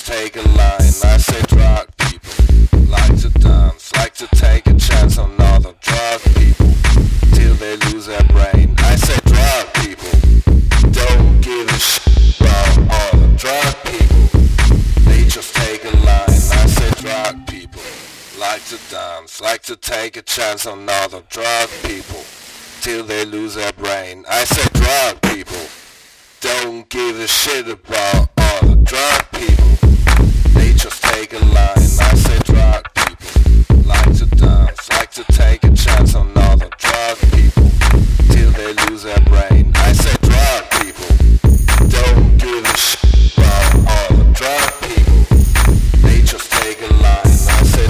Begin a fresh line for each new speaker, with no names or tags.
just take a line. I say drug people like to dance, like to take a chance on other drug people till they lose their brain. I say drug people don't give a shit about other drug people. They just take a line. I say drug people like to dance, like to take a chance on other drug people till they lose their brain. I say drug people don't give a shit about other drug people. They just take a line. I say drug people like to dance, like to take a chance on other drug people till they lose their brain. I say drug people don't give a shit about other drug people. They just take a line. I say